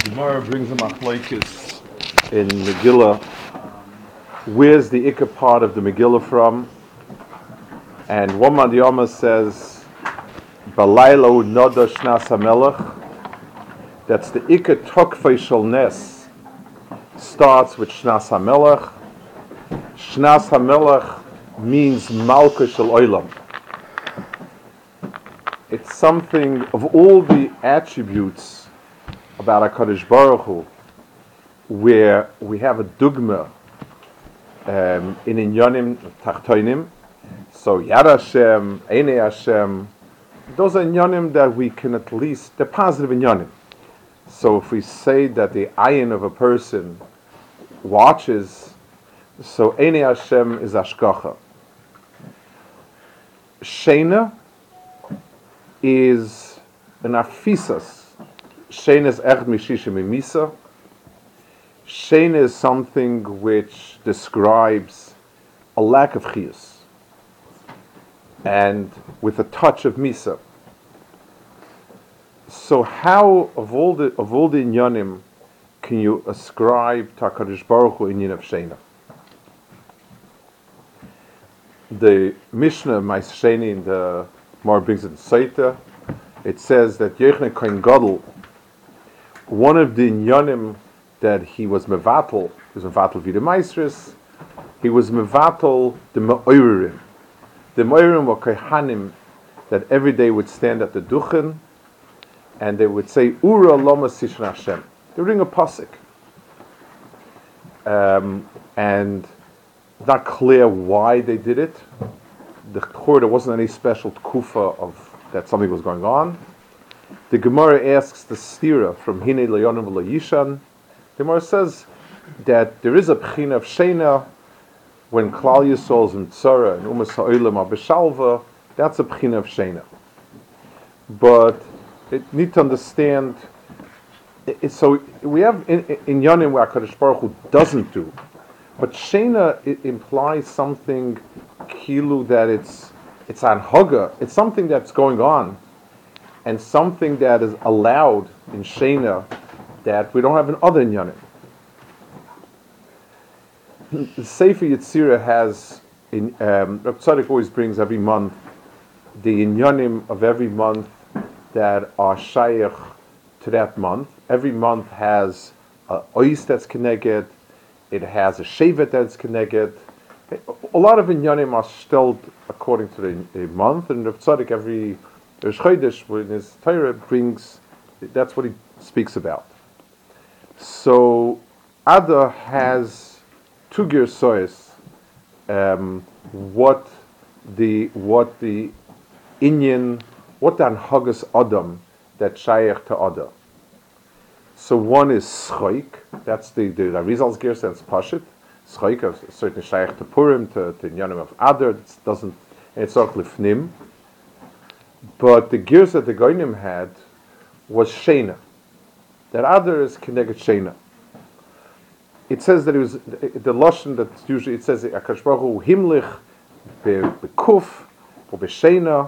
Gemara brings a machlokes in Megillah. Where's the Ikka part of the Megillah from? And one Madiyama says, Balaylo Noda Shnas HaMelech. That's the Ikka Tokfei Shel Nes. Starts with Shnas HaMelech. Shnas HaMelech means Malka Shel Olam. It's something of all the attributes about HaKadosh Baruch Hu, where we have a dugma in Inyanim Tachtoinim. So Yad Hashem, Einei Hashem, those are Inyanim that we can at least, they're positive Inyanim. So if we say that the ayin of a person watches, so Einei Hashem is Ashkacha. Sheina is an afisas. Sheina is echd mishishim imisa. Sheina is something which describes a lack of chiyus, and with a touch of misa. So how of all the inyanim can you ascribe to HaKadosh Baruch Hu inyan of Sheina? The Mishnah Ma'is Sheni in the Mar brings it in Saita. It says that Yechne Kohen Gadol, one of the inyanim that he was mevatel v'de maestris, he was mevatel the me'oirim. The me'oirim were kohanim that every day would stand at the duchen and they would say Ura Lama Sishon Hashem. They would ring a pasuk, and it's not clear why they did it. There wasn't any special tkufa of that something was going on. The Gemara asks the stira from Hinei Leyonim V'Lo Yishan. The Gemara says that there is a pchina of Sheina when Klal Yisrael is in Tzara and Umas Ha'olam are B'Shalva. That's a pchina of Sheina. But it need to understand. So we have in Yonim where HaKadosh Baruch Hu doesn't do, but Sheina it implies something kilu that it's anhaga. It's something that's going on, and something that is allowed in Sheina that we don't have in other Inyanim. The Sefer Yetzirah has, Rav Tzadok always brings every month the Inyanim of every month that are shaykh to that month. Every month has a ois that's connected, it has a shevet that's connected. A lot of Inyanim are still according to the month, and Rav Tzadok every Rosh Chodesh, when his Torah brings, that's what he speaks about. So Adar has two girsois, what the Inyan, what the Anhagas Adam that shaykh to Adar. So one is Schoik, that's the Arizal's girsa, that's Pashit. Schoik is certainly shaykh to Purim, to Inyanim of Adar, it's auch Lifnim. But the gears that the Goyim had was Sheina. That other is Keneged Sheina. It says that it was the Lashon that usually it says HaKadosh Baruch Hu Himlich Bekuf or Besheina.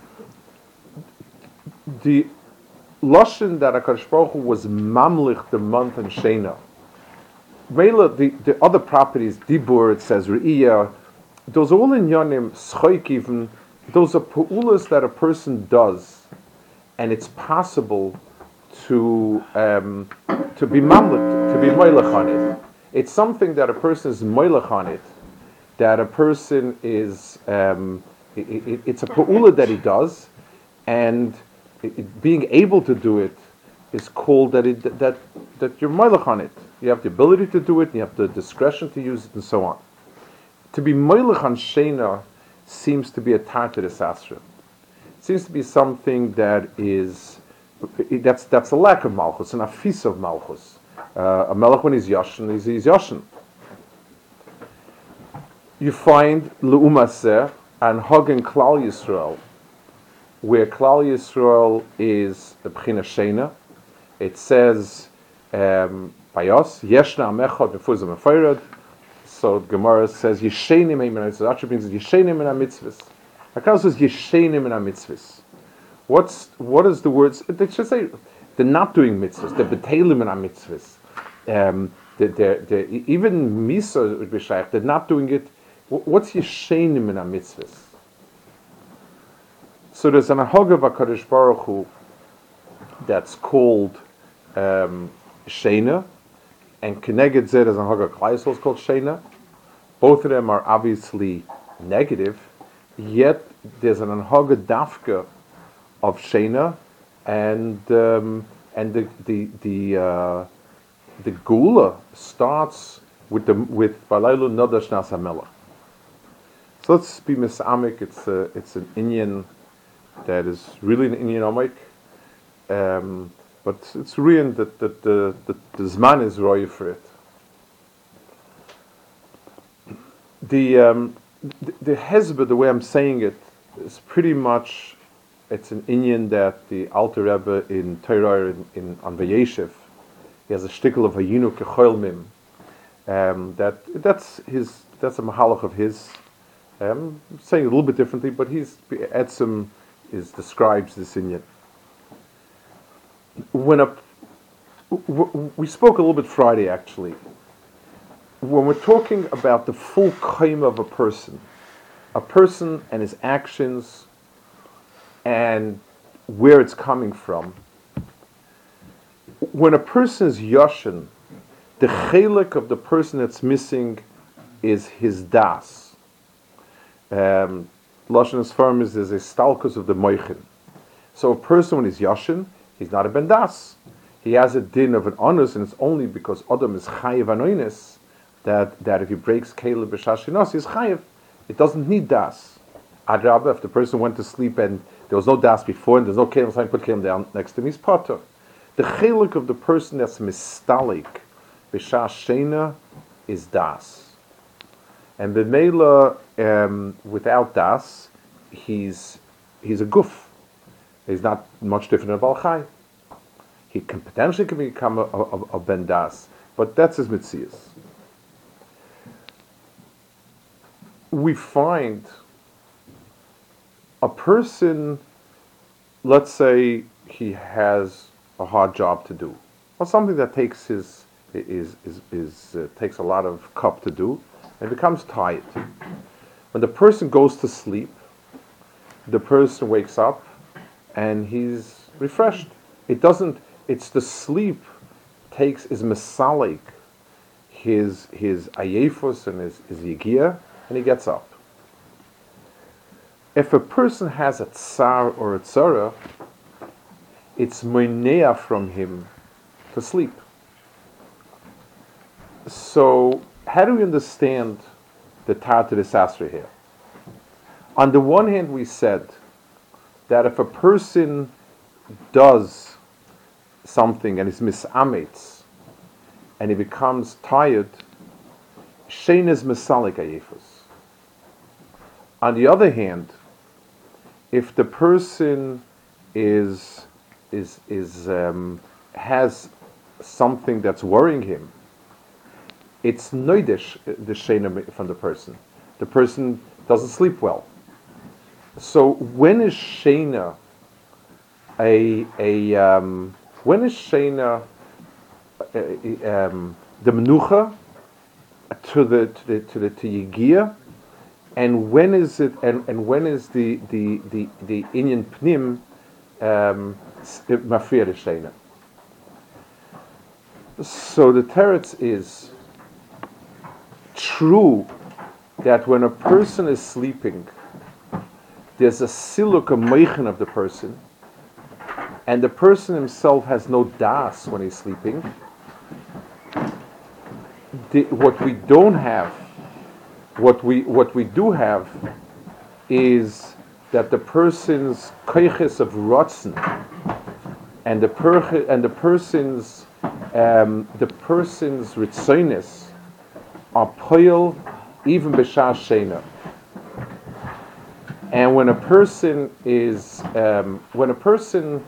The Lashon that HaKadosh Baruch Hu was Mamlich the month and Sheina. The other properties, Dibur, it says Re'iyah, those are all in Yonim, Schoik even. Those are pu'ulas that a person does, and it's possible to be mamlik, to be moilech on it. It's something that a person is moilech on it, that a person is, it's a pu'ula that he does, and being able to do it is called that you're moilech on it. You have the ability to do it, and you have the discretion to use it, and so on. To be moilech on Sheina seems to be a tartarus asra. It seems to be something that is that's a lack of malchus, an afis of malchus. A melech when he's yashin, he's yashin. You find leumaseh and Hagen Klal Yisrael, where Klal Yisrael is the b'china sheina. It says bayos yeshna amechad befuzah mefayrad. So Gemara says Yeshenim in our mitzvahs. Actually brings it Yeshenim in our mitzvahs. HaKadosh says Yeshenim in our mitzvahs. What is the words? It should say They're not doing mitzvahs. They're betelim in mitzvahs. Even Misa would be shaykh. They're not doing it. What's Yeshenim in mitzvahs? So there's an Ahoga V'Kadosh Baruch Hu that's called Shena, and Keneged Zeh there's an Ahoga Klaisel is called Shena. Both of them are obviously negative, yet there's an Ahoga Dafka of Shena, and the Gula starts with Balaylu Nodash Nasamela. So let's be misamik. It's an Inyan that is really an Inyan Omik, but it's real that the Zman is roy for it. The Hezbollah, the way I'm saying it, is pretty much, it's an Inyan that the Alter Rebbe in Torah on Vayeshev, he has a shtickle of Hayinu Kechol Mim. That's a mahalach of his. I'm saying it a little bit differently, but Etzem describes this Inyan. We spoke a little bit Friday actually. When we're talking about the full kaim of a person and his actions and where it's coming from, when a person is yashin, the chelik of the person that's missing is his das. Lashon Sfarim is a stalkus of the moichin. So a person when he's yashin, he's not a ben das. He has a din of an onus, and it's only because Adam is chayiv anoinus that if he breaks Caleb b'shashinos, he's chayiv. It doesn't need das. Adrabah, if the person went to sleep and there was no das before and there's no Caleb, so I put Caleb down next to him, he's potter. The chelik of the person that's mistalik b'shashena is das. And b'meila, without das, he's a guf. He's not much different than a Baal Chai. He can potentially become a ben das, but that's his mitzias. We find a person, let's say he has a hard job to do, or something that takes takes a lot of cup to do, and becomes tired. When the person goes to sleep, the person wakes up and he's refreshed. It's the sleep is mesalik his ayefus and his yigia, and he gets up. If a person has a tsar or a tzara, it's moinea from him to sleep. So how do we understand the Tarta de Sasra here? On the one hand, we said that if a person does something and is misametz and he becomes tired, shein is mesalik ayefus. On the other hand, if the person has something that's worrying him, it's noidish, the sheina from the person. The person doesn't sleep well. So when is sheina when is sheina the menucha to yigia, and when is it and when is the inyan pnim mafriya sheina? So the teretz is true that when a person is sleeping, there's a siluk, a meichen of the person, and the person himself has no das when he's sleeping. What we don't have, what we do have, is that the person's koiches of rotzen and the person's ritzonis are poil even b'shah sheina. And when a person is when a person's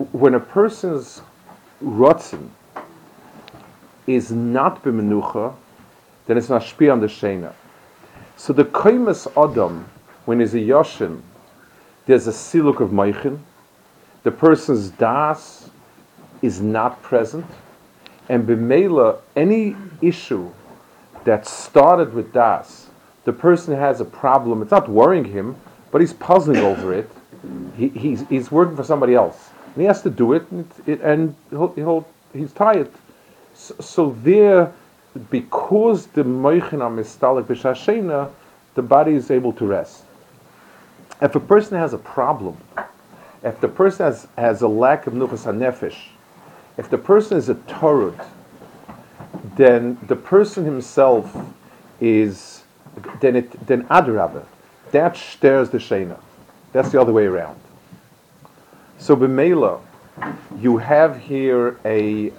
rotzen is not b'menucha, then it's mashpia on the sheina. So the koimas adam, when he's a yoshin, there's a siluk of meichin. The person's das is not present, and b'meila, any issue that started with das, the person has a problem. It's not worrying him, but he's puzzling over it. He's working for somebody else, and he has to do it, and he's tired. So there, because the moichin are mistalik b'shashena, the body is able to rest. If a person has a problem, if the person has a lack of nuchas hanefesh, if the person is a torud, then the person himself is then adrabah, that stirs the shena. That's the other way around. So b'meila, you have here a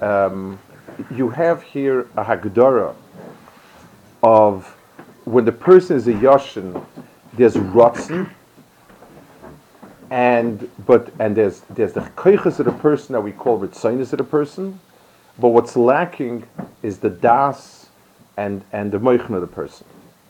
hagdara of when the person is a yashin, there's rotzen, and there's the koiches of the person that we call ritzonis of the person, but what's lacking is the das and the moichin of the person.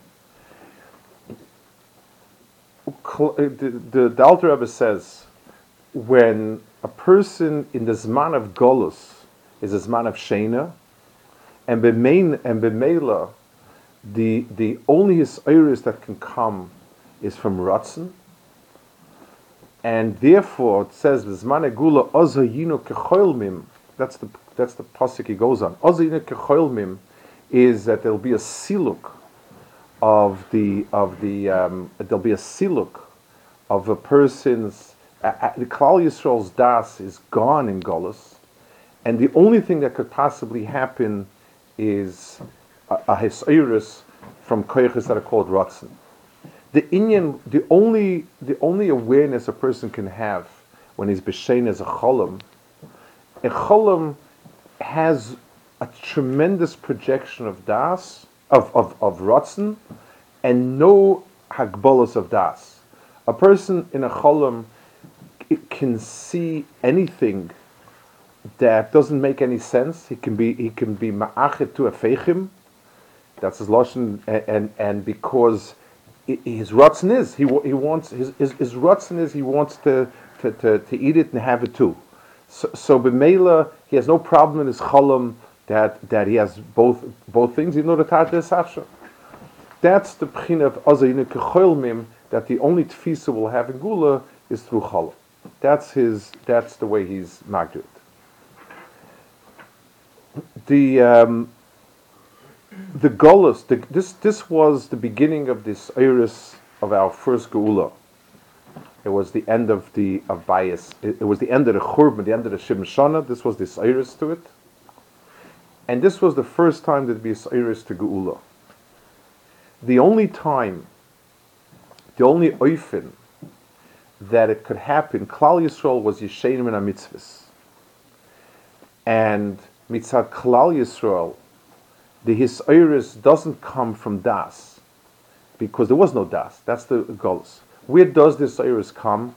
The Alter Rebbe says, when a person in the zman of golus is a zman of shena, and b'meila, the only hisoiris that can come is from ratzon, and therefore it says zman egula ozayinu kechoilmim. That's the pasuk he goes on. Ozayinu kechoilmim is that there'll be a siluk there'll be a siluk of a person's the Klal Yisrael's das is gone in Golus, and the only thing that could possibly happen is a hisoirus from koiches that are called ratzon. The only awareness a person can have when he's b'shein as a cholam has a tremendous projection of das, of ratzon, and no hagbolos of das. A person in a cholam can see anything that doesn't make any sense. He can be ma'achet to a feichim. That's his lashon, and because his ratzon is he wants his ratzon is he wants to eat it and have it too. So b'meila he has no problem in his cholam that he has both things. You know the Tarta Safsha. That's the p'china of azayinu kecholmim, that the only tfisa will have in gula is through cholam. That's the way he's magdud. The golus, this was the beginning of this iris of our first geula. It was the end of bias. It was the end of the churban, the end of the Shem Shana. This was this iris to it, and this was the first time that be iris to geula. The only oifen that it could happen, Klal Yisrael was Yeshenim and HaMitzvahs. And mitzad Klal Yisrael, the hisoirus doesn't come from das, because there was no das. That's the golus. Where does the hisoirus come?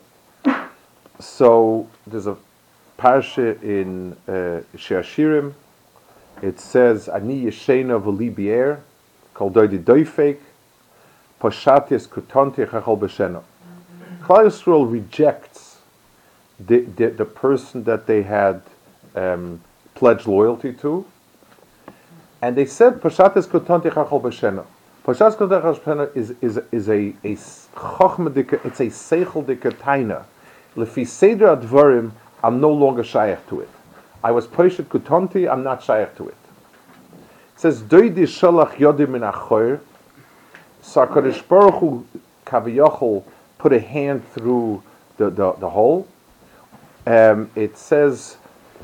So there's a parsha in Shir Hashirim. It says, Ani Yeshena v'li bi'er, kol doidi doifek, poshatis kutonti chachol b'shena. Klal Yisrael rejects the person that they had pledged loyalty to, and they said Pashatis Kotanti Chachol B'Shena. Pashatis Kotanti Chachol B'Shena is a chochma dika, it's a seichel dika taina. Lefi Seder Advarim, I'm no longer shaykh to it. I was Pashat Kotanti, I'm not shaykh to it. It says Doidi Shalach Yodim Min Achoir. So HaKadosh Baruch Hu Kaviyachol put a hand through the hole. It says,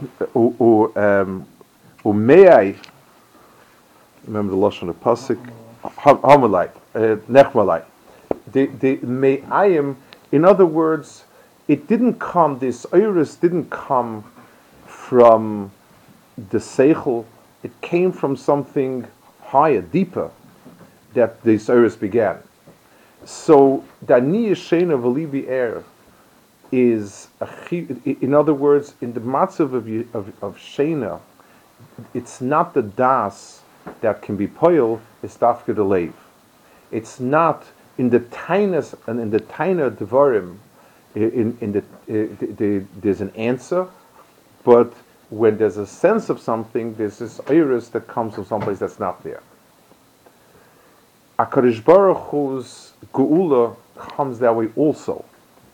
Umeai, remember the lashon of pasuk, Hamalai, Nechmalai. The Me'ayim, in other words, it didn't come, this iris didn't come from the seichel, it came from something higher, deeper, that this iris began. So, Dani Yeshena V'li Bi'er is, in other words, in the matzav of Shena, it's not the das that can be poil, it's dafka the leiv. It's not in the tainas and in the taina devarim, there's an answer, But when there's a sense of something, there's this iris that comes from someplace that's not there. HaKadosh Baruch Hu's Geula comes that way also.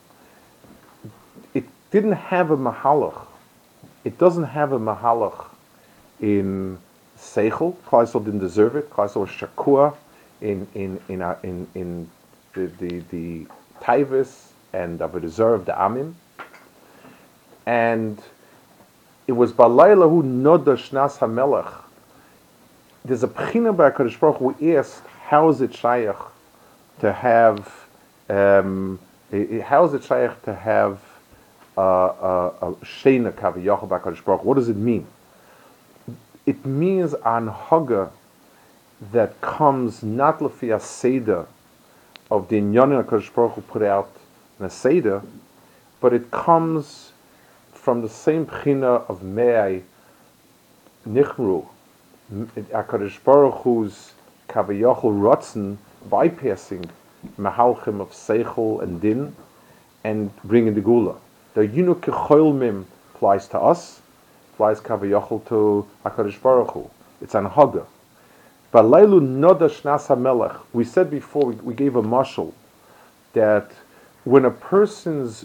It didn't have a mahalach. It doesn't have a mahalach in Seichel. Klaisel didn't deserve it. Klaisel was Shakua in the Taivis and Avodah of the Amim. And it was Balayla who Noda Shnas HaMelech. There's a Pechina by HaKadosh Baruch Hu who asked, how is it Shaykh to have a Sheina Kaviyachal by HaKadosh Baruch Hu? What does it mean? It means an Haga that comes not lefi a Seder of the Inyanim HaKadosh Baruch Hu put out in a Seder, but it comes from the same Pechina of Me'ai Nichmru, HaKadosh Baruch Hu's Kaviyachal Rotzen, bypassing Mahalchim of Seichel and Din and bringing the Gula. The Yinu Kechoil Mim applies to us, applies Kaviyachal to HaKadosh Baruch Hu. It's an Haga. But Leilu Noda Shnas HaMelech, we said before, we gave a mashal that when a person's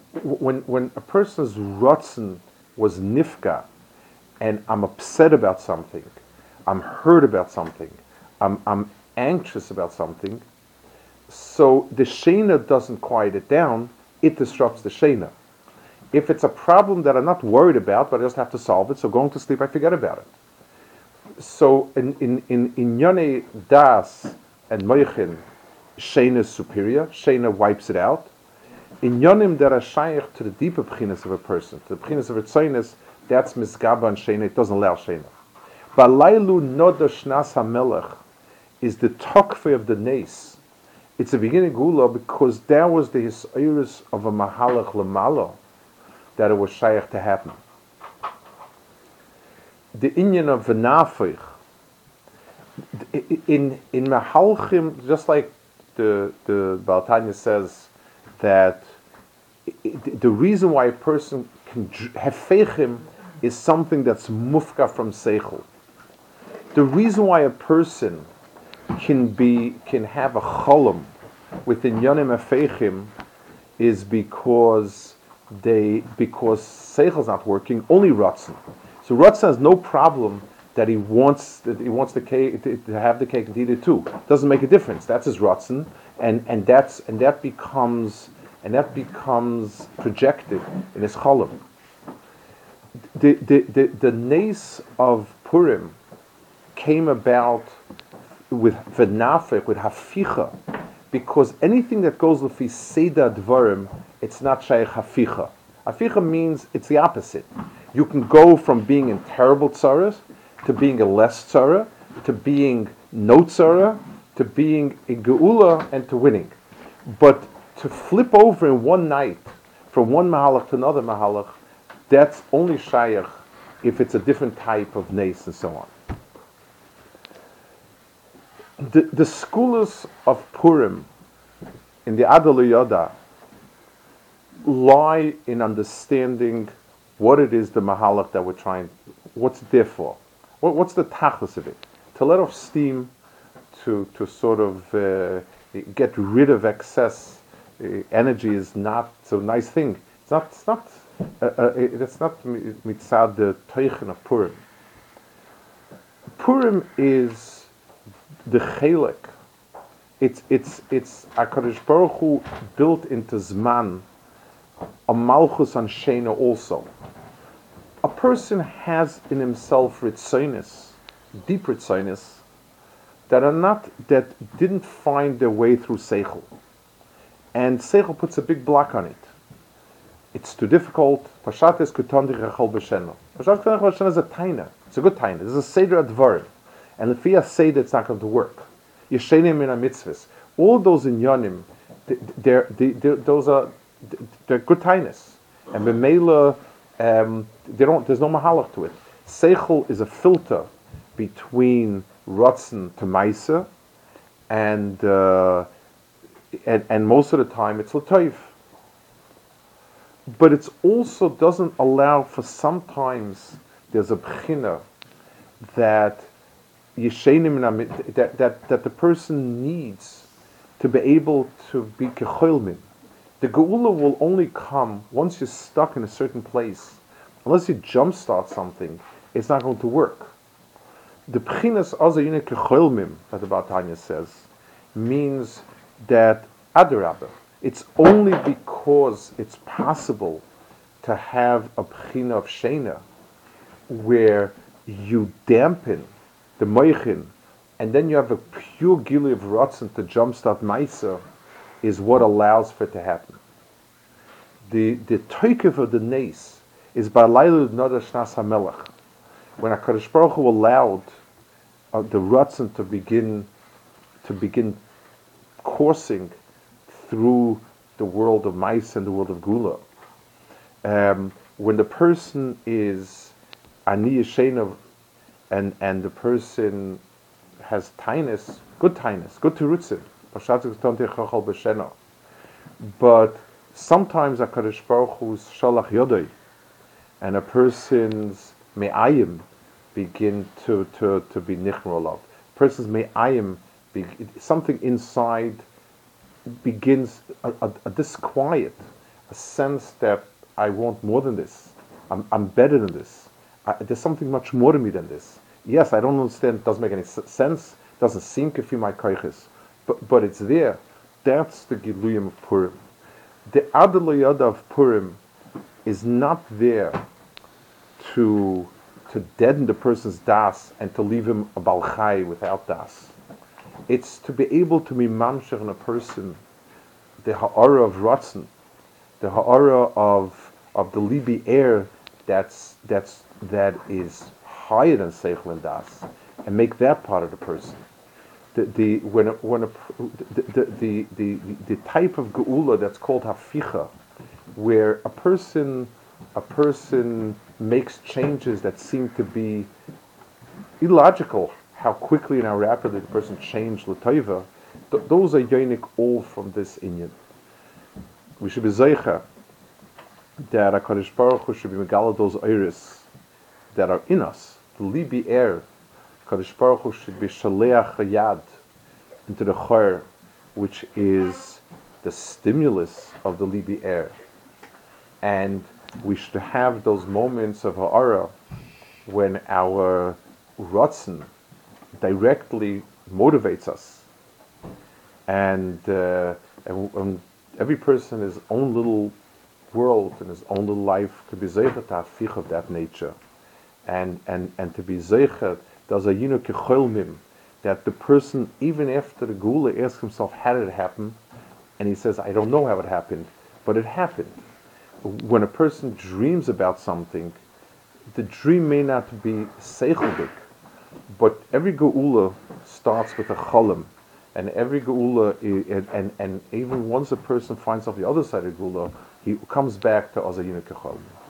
Rotzen was Nifka, and I'm upset about something, I'm hurt about something, I'm anxious about something, so the Shena doesn't quiet it down, it disrupts the Shena. If it's a problem that I'm not worried about, but I just have to solve it, so going to sleep, I forget about it. So in Yone Das and Moichin, Shena is superior, Shena wipes it out. In Yonim that are shaykh to the deeper pchinas of a person, to the pchinas of Ritzonis, that's Misgaba and Shena, it doesn't allow Shena. Balaylu Noda Shnas HaMelech is the tokfe of the Nes. It's a beginning Gula because that was the Hisayrus of a Mahalach Lamala that it was shaykh to happen. The Inyan of V'nafich, in Mahalchim, just like the Baal Tanya says that the reason why a person can have feichim is something that's mufka from seichel. The reason why a person can have a cholam within Yonim Afeichim is because seichel's not working, only Ratzon. So Ratzon has no problem that he wants the cake to have the cake and eat it too. Doesn't make a difference. That's his Ratzon, and that becomes projected in his cholam. The nes of Purim came about with v'nafech, with haficha, because anything that goes with Seder Dvarim, it's not shaykh haficha. Haficha means it's the opposite. You can go from being in terrible tzaras to being a less tzara, to being no tzara, to being a geula, and to winning. But to flip over in one night from one mahalach to another mahalach, that's only shaykh if it's a different type of nes and so on. The schools of Purim in the Adal Yoda lie in understanding what it is, the mahalach that we're trying, what's it there for? What's the tachlis of it? To let off steam, to sort of get rid of excess energy is not so nice thing. It's not mitzad the teichen of Purim. Purim is the chelik. It's HaKadosh Baruch Hu built into Zman a malchus on Shena also. A person has in himself ritzonis, deep ritzonis, that didn't find their way through seichel, and seichel puts a big block on it. It's too difficult. Pashat es kutondik rechol b'sheno. Pashat kutondik b'sheno is a taina. It's a good taina. There's a seder advarim, and if you say that it's not going to work, yeshenim min mitzvahs. All those inyanim, they're good tainas, and b'meila there's no mahalach to it. Seichel is a filter between Ratzon to Maisa, and most of the time it's L'toiv. But it also doesn't allow for sometimes there's a bchina that that the person needs to be able to be kecholmin. The geula will only come once you're stuck in a certain place. Unless you jumpstart something, it's not going to work. The bchinas azayine kecholmim that the Batanya says means that adarabah. It's only because it's possible to have a bchina of shena where you dampen the moichin, and then you have a pure gili of rotzen to jumpstart maisa, is what allows for it to happen. The toikev of the nes is by Lailu Noda Shnas HaMelech, when HaKadosh Baruch Hu allowed the rotzen to begin coursing through the world of mice and the world of gula. When the person is ani yeshenov, and the person has tainus, good terutzim, but sometimes HaKadosh Baruch Hu's shalach yodai, and a person's me'ayim begin to be nichmolov. Person's me'ayim, something inside begins a disquiet, a sense that I want more than this. I'm better than this. There's something much more to me than this. Yes, I don't understand. It doesn't make any sense. Doesn't seem to feel my koiches, but it's there. That's the Giluyim of Purim. The Adaloyada of Purim is not there to deaden the person's das and to leave him a balchai without das. It's to be able to be mamshech in a person the ha'ara of Ratzon, the ha'ara of the libi air that is higher than seichel and das, and make that part of the person. The type of geula that's called haficha, where a person makes changes that seem to be illogical, how quickly and how rapidly the person changed l'toiva, those are yonik all from this inyan. We should be zeicha that HaKadosh Baruch Hu should be megala those iris that are in us, the libi air. HaKadosh Baruch Hu should be shaleach hayad into the chor, which is the stimulus of the libi air. And we should have those moments of ha'ara when our ratzon directly motivates us, and every person his own little world and his own little life could be zeichet ha'afich of that nature, and to be zeichet does a yinu kecholmim, that the person even after the gula asks himself how did it happen, and he says I don't know how it happened, but it happened. When a person dreams about something, the dream may not be seicheldik, but every geula starts with a cholim, and every geula, and even once a person finds out the other side of geula, he comes back to Azayinu Kecholm.